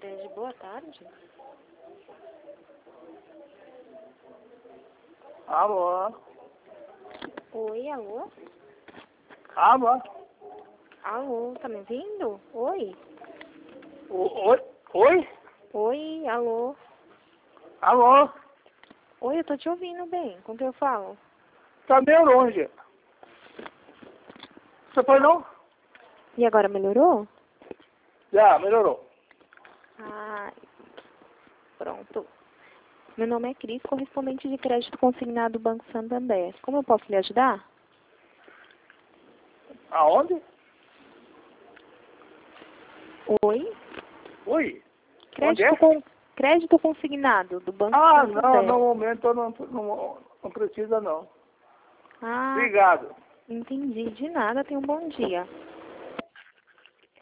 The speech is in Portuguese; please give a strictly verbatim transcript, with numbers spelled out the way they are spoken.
Cicred, boa tarde. Alô? Oi, alô? Alô? Alô, tá me ouvindo? Oi? O- Oi? Oi? Oi, alô? Alô? Oi, eu tô te ouvindo bem. Com quem eu falo? Tá meio longe. Você foi não? E agora melhorou? Já, melhorou. Ah, pronto. Meu nome é Cris, correspondente de crédito consignado do Banco Santander. Como eu posso lhe ajudar? Aonde? Oi? Oi? Onde Crédito, é? com... crédito consignado do Banco Ah, Santander. não, no momento eu não, não, não precisa não. Ah, Obrigado. entendi. De nada, tenha um bom dia.